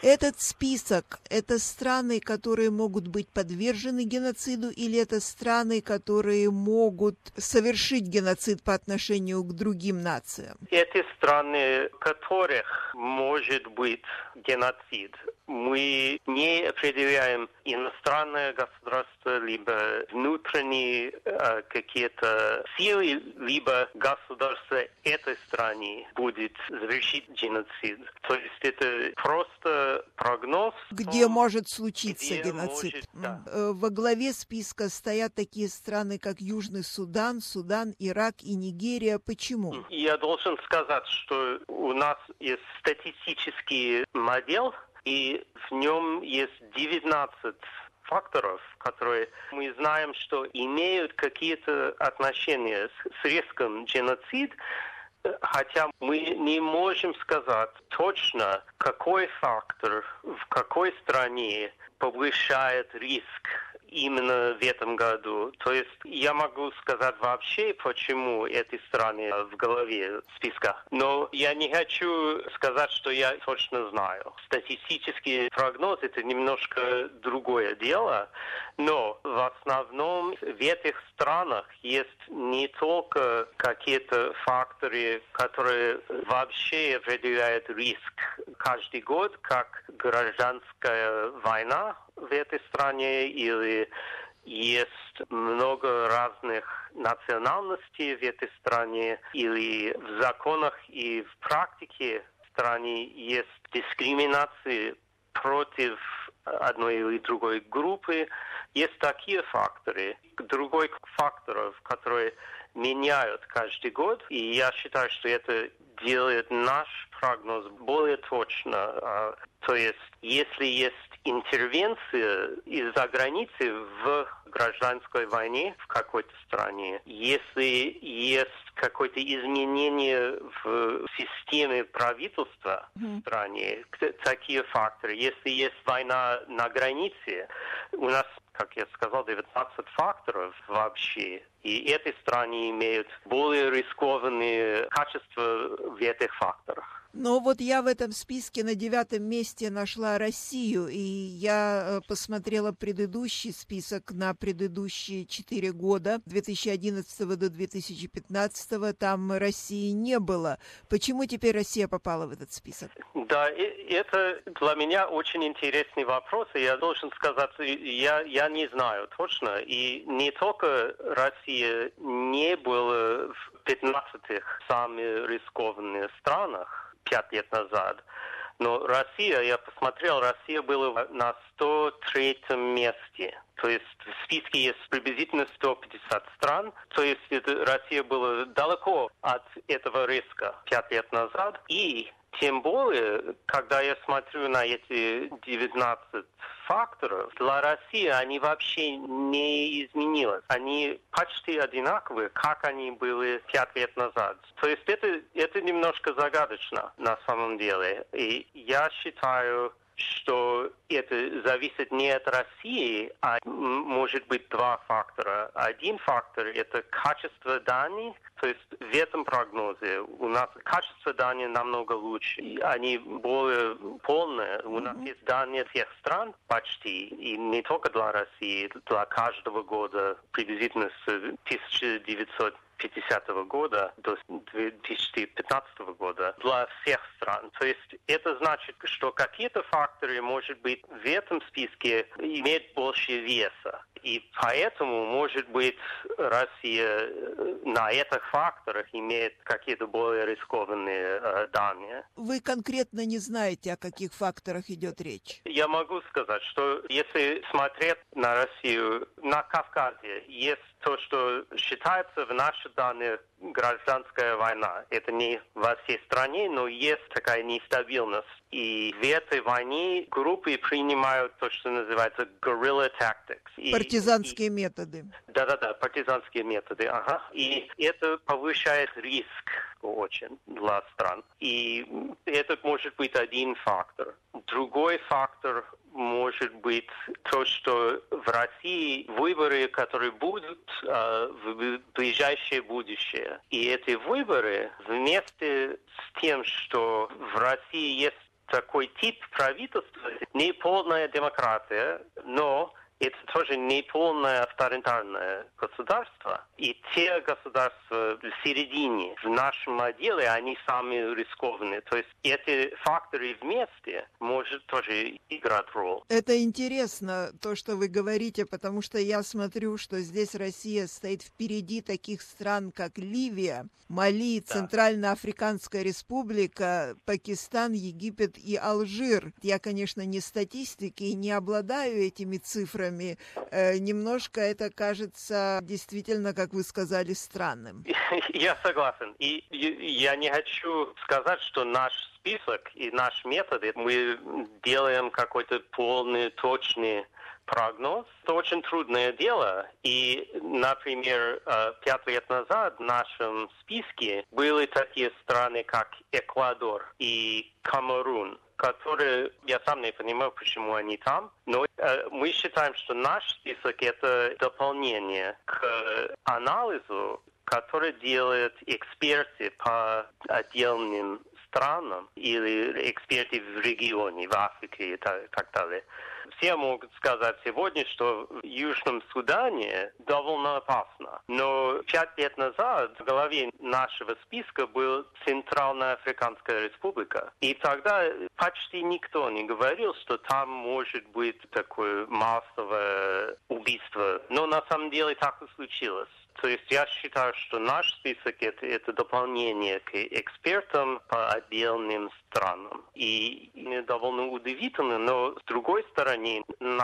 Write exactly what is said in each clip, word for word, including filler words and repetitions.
Этот список – это страны, которые могут быть подвержены геноциду, или это страны, которые могут совершить геноцид по отношению к другим нациям? Эти страны, в которых может быть геноцид. Мы не определяем иностранное государство, либо внутренние э, какие-то силы, либо государство этой страны будет совершить геноцид. То есть это просто прогноз. Где том, может случиться где геноцид. Может, да. Во главе списка стоят такие страны, как Южный Судан, Судан, Ирак и Нигерия. Почему? Я должен сказать, что у нас есть статистический модель, и в нем есть девятнадцать факторов, которые мы знаем, что имеют какие-то отношения с, с риском геноцид, хотя мы не можем сказать точно, какой фактор в какой стране повышает риск именно в этом году. То есть я могу сказать вообще, почему эти страны в голове списка. Но я не хочу сказать, что я точно знаю. Статистический прогноз – это немножко другое дело. Но в основном в этих странах есть не только какие-то факторы, которые вообще определяют риск каждый год, как гражданская война в этой стране, или есть много разных национальностей в этой стране, или в законах и в практике в стране есть дискриминация против одной или другой группы. Есть такие факторы. Другой фактор, которые меняют каждый год, и я считаю, что это делает наш прогноз более точно. То есть, если есть интервенция из-за границы в гражданской войне в какой-то стране, если есть какое-то изменение в системе правительства в стране, такие факторы, если есть война на границе, у нас, как я сказал, девятнадцать факторов вообще. И эти страны имеют более рискованные качества в этих факторах. Но вот я в этом списке на девятом месте нашла Россию, и я посмотрела предыдущий список на предыдущие четыре года, две тысячи одиннадцатого до две тысячи пятнадцатого, там России не было. Почему теперь Россия попала в этот список? Да, это для меня очень интересный вопрос, и я должен сказать, я, я не знаю точно, и не только Россия не была в пятнадцатых самых рискованных странах пять лет назад. Но Россия, я посмотрел, Россия была на сто третьем месте. То есть в списке есть приблизительно сто пятьдесят стран. То есть это, Россия была далеко от этого риска пять лет назад. И тем более, когда я смотрю на эти девятнадцать факторов, для России они вообще не изменились. Они почти одинаковые, как они были пять лет назад. То есть это, это немножко загадочно на самом деле. И я считаю, что это зависит не от России, а может быть два фактора. Один фактор – это качество данных. То есть в этом прогнозе у нас качество данных намного лучше. Они более полные. У нас есть данные всех стран почти, и не только для России, для каждого года, приблизительно с тысяча девятьсот пятидесятого года до две тысячи пятнадцатого года для всех стран. То есть это значит, что какие-то факторы, может быть, в этом списке имеют больше веса. И поэтому, может быть, Россия на этих факторах имеет какие-то более рискованные э, данные. Вы конкретно не знаете, о каких факторах идет речь? Я могу сказать, что если смотреть на Россию, на Кавказе есть то, что считается в наших данных гражданская война. Это не во всей стране, но есть такая нестабильность. И в этой войне группы принимают то, что называется guerrilla tactics. И, партизанские и, методы. Да-да-да, партизанские методы. Ага. И это повышает риск очень для стран. И это может быть один фактор. Другой фактор может быть то, что в России выборы, которые будут э, в ближайшее будущее. И эти выборы вместе с тем, что в России есть такой тип правительства не полная демократия, но это тоже не полное авторитарное государство. И те государства в середине, в нашем отделе, они самые рискованные. То есть эти факторы вместе может тоже играть роль. Это интересно, то, что вы говорите, потому что я смотрю, что здесь Россия стоит впереди таких стран, как Ливия, Мали, Да. Центральноафриканская республика, Пакистан, Египет и Алжир. Я, конечно, не статистики и не обладаю этими цифрами. Э, немножко это кажется действительно, как вы сказали, странным. Я согласен. И я не хочу сказать, что наш список и наш метод, мы делаем какой-то полный, точный прогноз. Это очень трудное дело. И, например, пять лет назад в нашем списке были такие страны, как Эквадор и Камерун, которые, я сам не понимаю, почему они там, но э, мы считаем, что наш список – это дополнение к анализу, который делают эксперты по отдельным странам или эксперты в регионе, в Африке и так, так далее. Все могут сказать сегодня, что в Южном Судане довольно опасно. Но пять лет назад в голове нашего списка была Центральноафриканская республика. И тогда почти никто не говорил, что там может быть такое массовое убийство. Но на самом деле так и случилось. То есть я считаю, что наш список это, это дополнение к экспертам по отдельным странам. И довольно удивительно, но с другой стороны,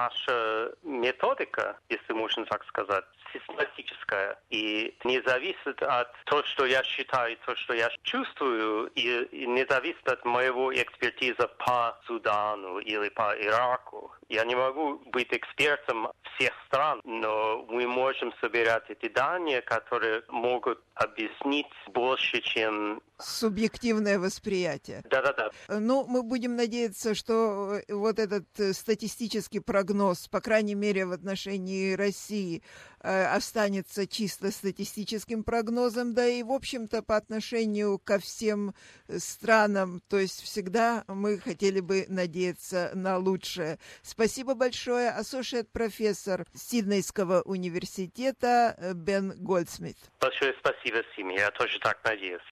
наша методика, если можно так сказать, систематическая и не зависит от того, что я считаю, того, что я чувствую, и, и не зависит от моего экспертизы по Судану или по Ираку. Я не могу быть экспертом всех стран, но мы можем собирать эти данные, которые могут объяснить больше, чем... Субъективное восприятие. Да-да-да. Ну, мы будем надеяться, что вот этот статистический прогноз, по крайней мере, в отношении России, останется чисто статистическим прогнозом, да и, в общем-то, по отношению ко всем странам, то есть всегда мы хотели бы надеяться на лучшее. Спасибо большое, ассошиат-профессор Сиднейского университета Бен Голдсмит. Большое спасибо, Сими, я тоже так надеюсь.